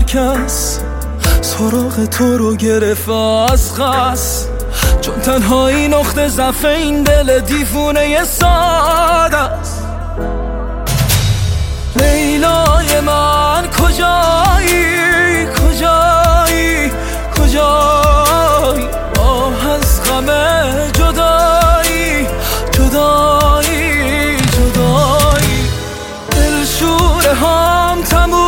کس سراغ تو رو گرفت از خس، چون تنهایی نقطه ضعف این دل دیوونه ساده است. لیلای من کجایی کجایی کجایی، آه از غم جدایی جدایی جدایی، دلشوره هم تموم